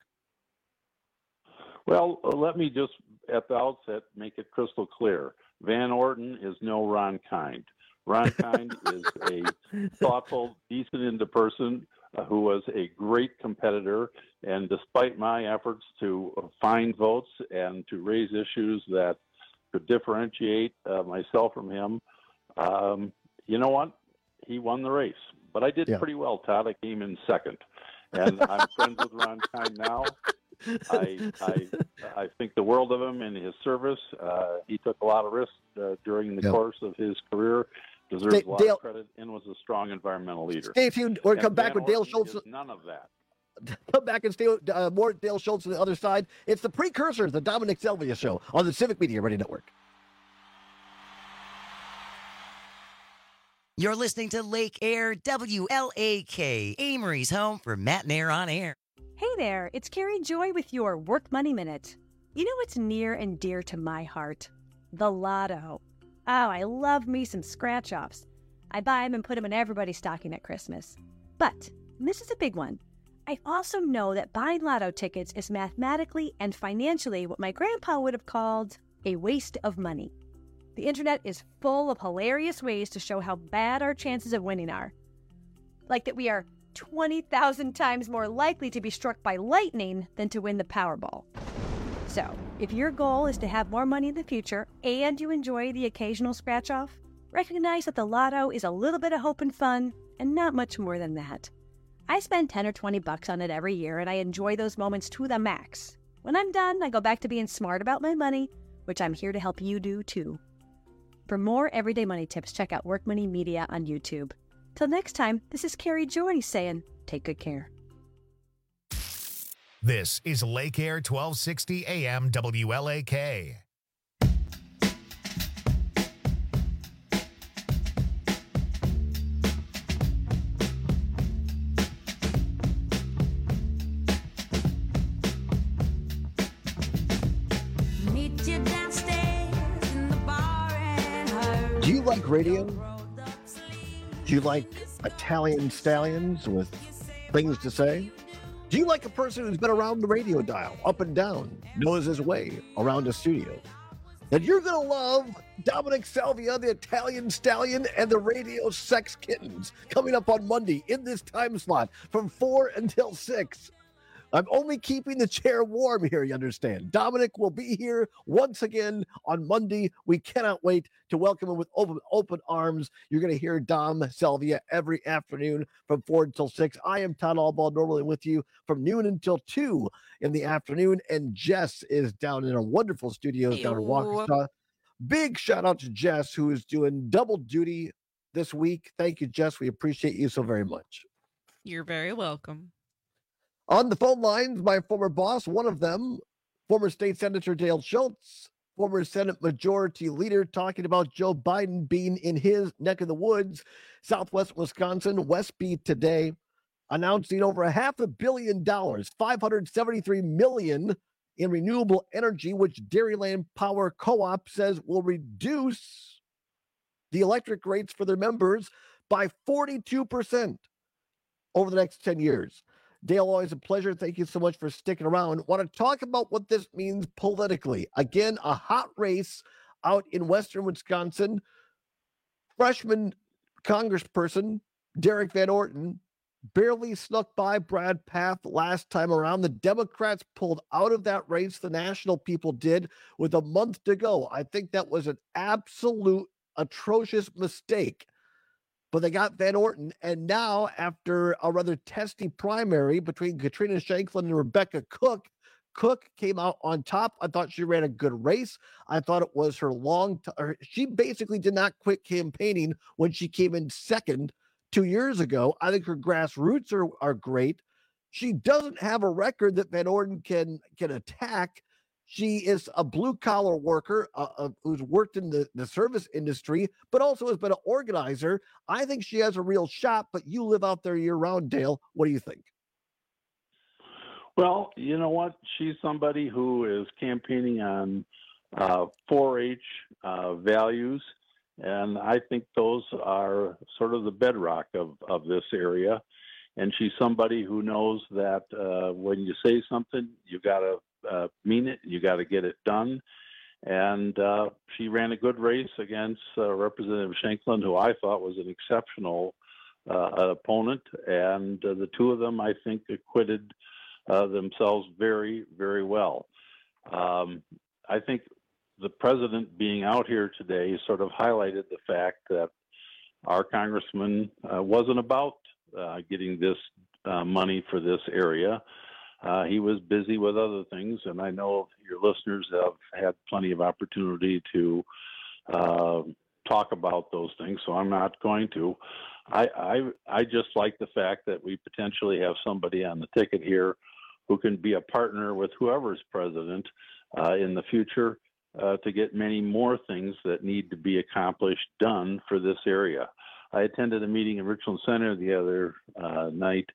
Well, let me just at the outset make it crystal clear. Van Orten is no Ron Kind. Ron Kind is a thoughtful, decent person who was a great competitor. And despite my efforts to find votes and to raise issues that could differentiate myself from him, you know what? He won the race. But I did pretty well, Todd. I came in 2nd. And I'm friends with Ron Kind now. I think the world of him in his service. He took a lot of risks during the course of his career. Deserves a lot of credit and was a strong environmental leader. Stay tuned. We're going to come back with Dale Schultz. None of that. Come back and stay more Dale Schultz on the other side. It's the precursor, the Dominic Sylvia Show on the Civic Media Radio Network. You're listening to Lake Air WLAK, Amory's home for Matt and Air on Air. Hey there, it's Carrie Joy with your Work Money Minute. You know what's near and dear to my heart? The lotto. Oh, I love me some scratch-offs. I buy them and put them in everybody's stocking at Christmas. But, and this is a big one, I also know that buying lotto tickets is mathematically and financially what my grandpa would have called a waste of money. The internet is full of hilarious ways to show how bad our chances of winning are. Like that we are 20,000 times more likely to be struck by lightning than to win the Powerball. So, if your goal is to have more money in the future and you enjoy the occasional scratch-off, recognize that the lotto is a little bit of hope and fun and not much more than that. I spend 10 or 20 bucks on it every year and I enjoy those moments to the max. When I'm done, I go back to being smart about my money, which I'm here to help you do too. For more everyday money tips, check out Work Money Media on YouTube. Till next time, this is Carrie Jordy saying, take good care. This is Lake Air 1260 AM WLAK. Do you like radio? Do you like Italian stallions with things to say? Do you like a person who's been around the radio dial, up and down, knows his way around a studio? Then you're going to love Dominic Salvia, the Italian Stallion, and the Radio Sex Kittens, coming up on Monday in this time slot from 4 until 6. I'm only keeping the chair warm here, you understand. Dominic will be here once again on Monday. We cannot wait to welcome him with open arms. You're going to hear Dom Salvia every afternoon from 4 until 6. I am Todd Albaugh, normally with you from noon until 2 in the afternoon. And Jess is down in our wonderful studios down in Waukesha. Big shout out to Jess, who is doing double duty this week. Thank you, Jess. We appreciate you so very much. You're very welcome. On the phone lines, my former boss, one of them, former State Senator Dale Schultz, former Senate Majority Leader, talking about Joe Biden being in his neck of the woods, Southwest Wisconsin. Westby today announcing over $500 million, $573 million in renewable energy, which Dairyland Power Co-op says will reduce the electric rates for their members by 42% over the next 10 years. Dale, always a pleasure. Thank you so much for sticking around. Want to talk about what this means politically. Again, a hot race out in western Wisconsin. Freshman congressperson Derek Van Orton barely snuck by Brad Pfaff last time around. The Democrats pulled out of that race. The national people did with a month to go. I think that was an absolute atrocious mistake. But they got Van Orton, and now after a rather testy primary between Katrina Shanklin and Rebecca Cook, Cook came out on top. I thought she ran a good race. I thought it was her she basically did not quit campaigning when she came in second 2 years ago. I think her grassroots are great. She doesn't have a record that Van Orton can attack. She is a blue-collar worker who's worked in the service industry, but also has been an organizer. I think she has a real shot, but you live out there year-round, Dale. What do you think? Well, you know what? She's somebody who is campaigning on 4-H values, and I think those are sort of the bedrock of this area. And she's somebody who knows that when you say something, you got to mean it. You got to get it done. And she ran a good race against Representative Shanklin, who I thought was an exceptional opponent. And the two of them, I think, acquitted themselves very, very well. I think the president being out here today sort of highlighted the fact that our congressman wasn't about getting this money for this area. He was busy with other things, and I know your listeners have had plenty of opportunity to talk about those things, so I'm not going to. I just like the fact that we potentially have somebody on the ticket here who can be a partner with whoever's president in the future to get many more things that need to be accomplished done for this area. I attended a meeting in Richland Center the other night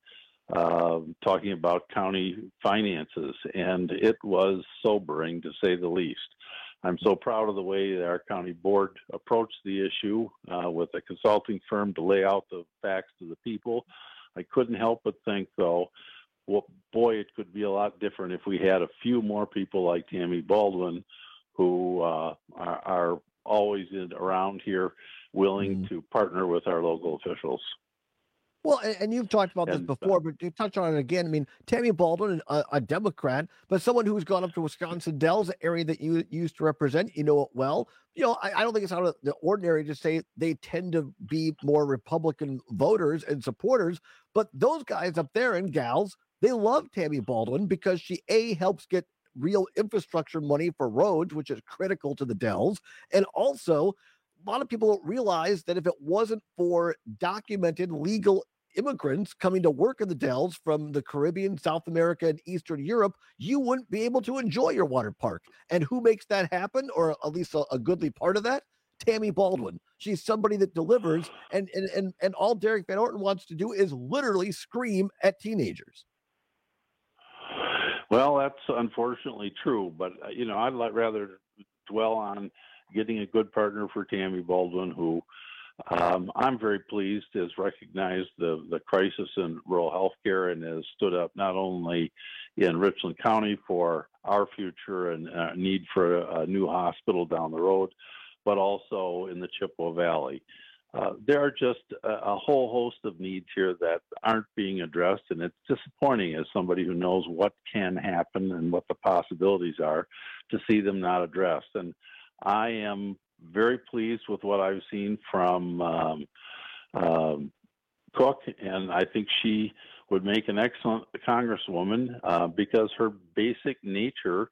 talking about county finances, and it was sobering to say the least. I'm so proud of the way that our county board approached the issue with a consulting firm to lay out the facts to the people. I couldn't help but think, though, well, boy, it could be a lot different if we had a few more people like Tammy Baldwin who are always around here willing to partner with our local officials. Well, and you've talked about this before, but you touch on it again. I mean, Tammy Baldwin, a Democrat, but someone who's gone up to Wisconsin Dells, an area that you used to represent, you know it well. You know, I don't think it's out of the ordinary to say they tend to be more Republican voters and supporters, but those guys up there and gals, they love Tammy Baldwin because she, A, helps get real infrastructure money for roads, which is critical to the Dells, and also a lot of people realize that if it wasn't for documented legal immigrants coming to work in the Dells from the Caribbean, South America, and Eastern Europe, you wouldn't be able to enjoy your water park. And who makes that happen, or at least a goodly part of that? Tammy Baldwin. She's somebody that delivers, and all Derek Van Orton wants to do is literally scream at teenagers. Well, that's unfortunately true, but you know, I'd rather dwell on getting a good partner for Tammy Baldwin, who I'm very pleased has recognized the crisis in rural health care and has stood up not only in Richland County for our future and need for a new hospital down the road, but also in the Chippewa Valley. There are just a whole host of needs here that aren't being addressed, and it's disappointing as somebody who knows what can happen and what the possibilities are to see them not addressed. And I am very pleased with what I've seen from Cook, and I think she would make an excellent congresswoman because her basic nature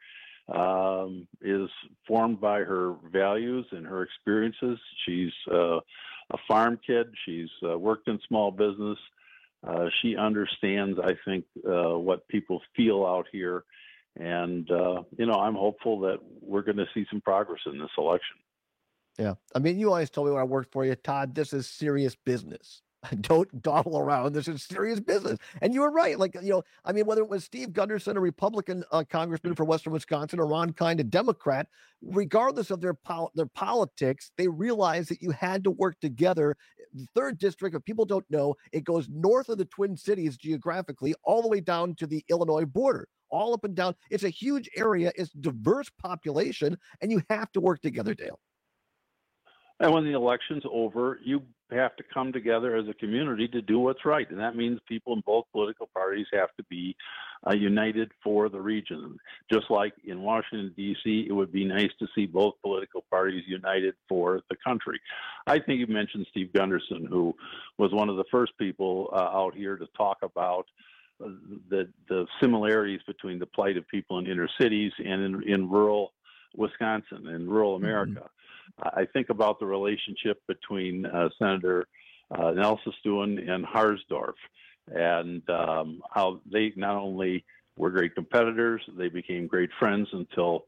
is formed by her values and her experiences. She's a farm kid. She's worked in small business. She understands, I think, what people feel out here. And, you know, I'm hopeful that we're going to see some progress in this election. Yeah. I mean, you always told me when I worked for you, Todd, this is serious business. Don't dawdle around. This is serious business. And you were right. Like, you know, I mean, whether it was Steve Gunderson, a Republican congressman for Western Wisconsin, or Ron Kind, a Democrat, regardless of their politics, they realized that you had to work together. The 3rd district, if people don't know, it goes north of the Twin Cities geographically, all the way down to the Illinois border, all up and down. It's a huge area. It's a diverse population, and you have to work together, Dale. And when the election's over, you have to come together as a community to do what's right. And that means people in both political parties have to be united for the region. Just like in Washington, D.C., it would be nice to see both political parties united for the country. I think you mentioned Steve Gunderson, who was one of the first people out here to talk about the similarities between the plight of people in inner cities and in rural Wisconsin and rural America. Mm-hmm. I think about the relationship between Senator Nelson Stuen and Harsdorf, and how they not only were great competitors, they became great friends until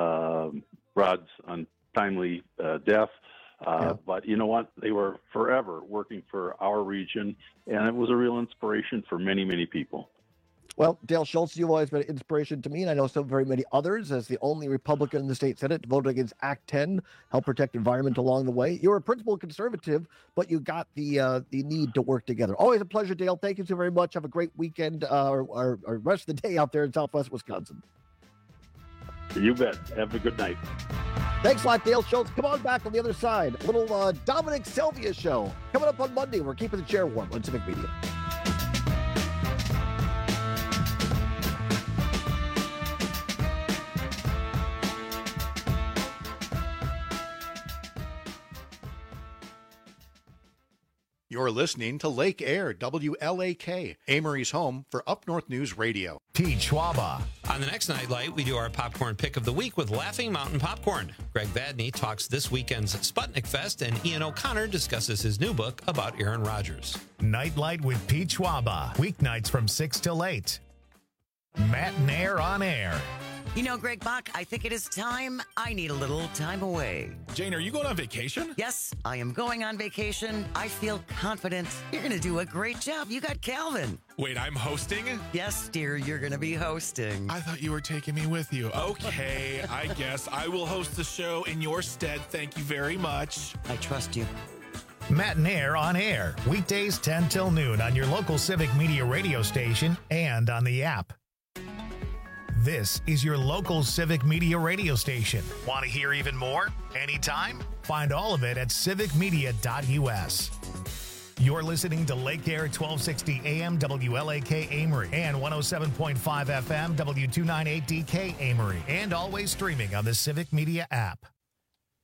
Rod's untimely death. But you know what? They were forever working for our region, and it was a real inspiration for many, many people. Well, Dale Schultz, you've always been an inspiration to me, and I know so very many others, as the only Republican in the state Senate to vote against Act 10, help protect environment along the way. You're a principled conservative, but you got the need to work together. Always a pleasure, Dale. Thank you so very much. Have a great weekend or rest of the day out there in Southwest Wisconsin. You bet. Have a good night. Thanks a lot, Dale Schultz. Come on back on the other side. A little Dominic Sylvia show coming up on Monday. We're keeping the chair warm on Civic Media. You're listening to Lake Air, WLAK, Amory's home for Up North News Radio. Pete Schwaba. On the next Nightlight, we do our popcorn pick of the week with Laughing Mountain Popcorn. Greg Vadney talks this weekend's Sputnik Fest, and Ian O'Connor discusses his new book about Aaron Rodgers. Nightlight with Pete Schwaba. Weeknights from 6 till 8. Matt and Air on Air. You know, Greg Bach, I think it is time. I need a little time away. Jane, are you going on vacation? Yes, I am going on vacation. I feel confident. You're going to do a great job. You got Calvin. Wait, I'm hosting? Yes, dear, you're going to be hosting. I thought you were taking me with you. Okay, I guess I will host the show in your stead. Thank you very much. I trust you. Matt and Air on air, weekdays 10 till noon on your local Civic Media radio station and on the app. This is your local Civic Media radio station. Want to hear even more? Anytime? Find all of it at civicmedia.us. You're listening to Lake Air 1260 AM WLAK Amory and 107.5 FM W298DK Amory, and always streaming on the Civic Media app.